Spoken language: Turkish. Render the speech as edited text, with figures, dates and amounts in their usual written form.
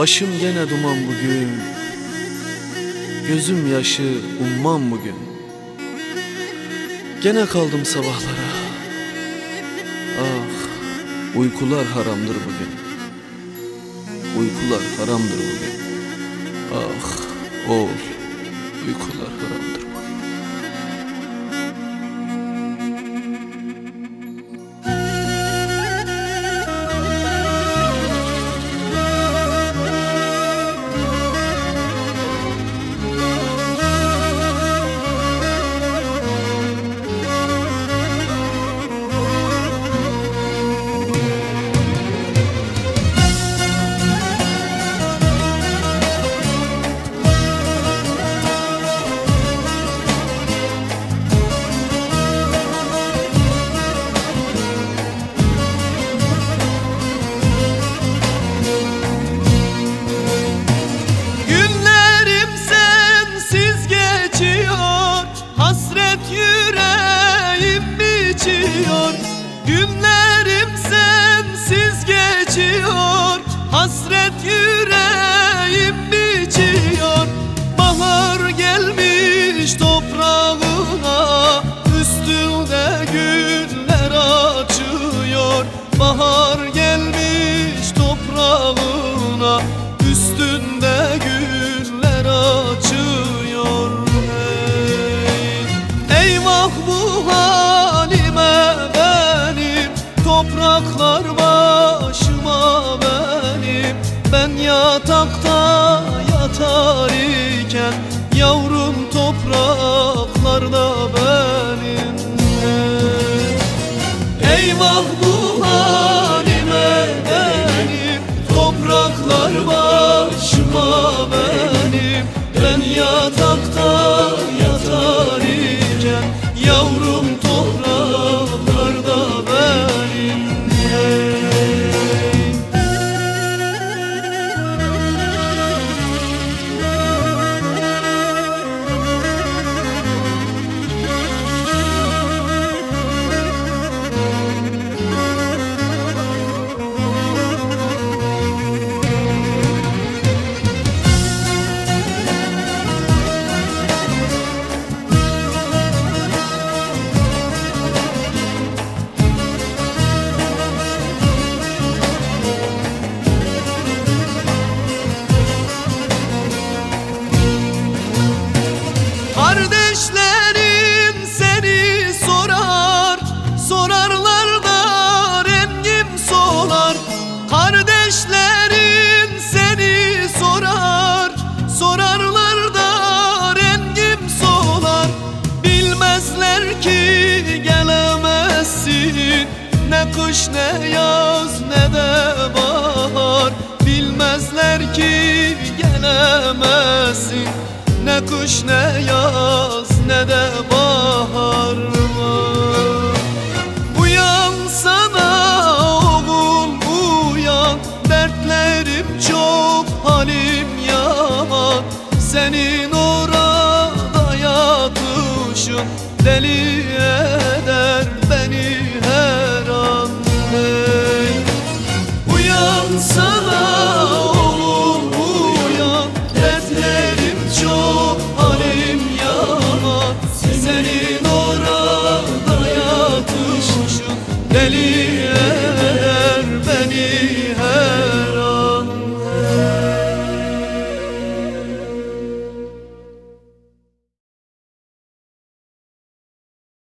Başım gene duman bugün, gözüm yaşı ummam bugün. Gene kaldım sabahlara. Ah, uykular haramdır bugün. Uykular haramdır bugün. Ah, oğul, uykular haramdır bugün. Günlerim sensiz geçiyor, hasret yüreğim biçiyor. Bahar gelmiş toprağına, üstünde güller açıyor. Bahar gelmiş toprağına, üstünde güller açıyor. Hey, eyvah bu halime benim, topraklar başıma benim. Ben yatakta yatar iken yavrum topraklarda benim. Eyvah bu halime benim, topraklar başıma benim. Ben yatakta yatar iken yavrum topraklarda benim. Kardeşlerim seni sorar, sorarlar da rengim solar. Kardeşlerin seni sorar, sorarlar da rengim solar. Bilmezler ki gelemezsin, ne kış ne yaz ne de bahar. Bilmezler ki gelemezsin, ne kış ne yaz ne de bahar var. Uyan sana oğul uyan, dertlerim çok halim yaman. Senin orada yatışın deli eder beni her an. Hey, uyan sana oğul uyan, dertlerim çok halim yaman. Senin orada